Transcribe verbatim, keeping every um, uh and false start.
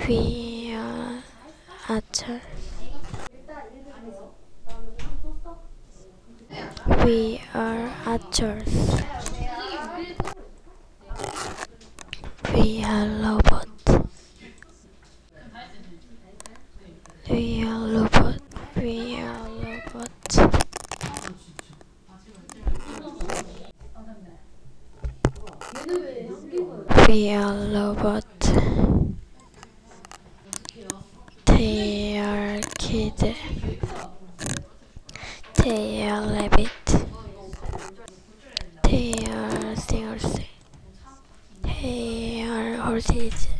We are actors. We are actors. We are robots. We are robots. We are robots. We are robots. They are kids. They are rabbits. They are singers. They are horses.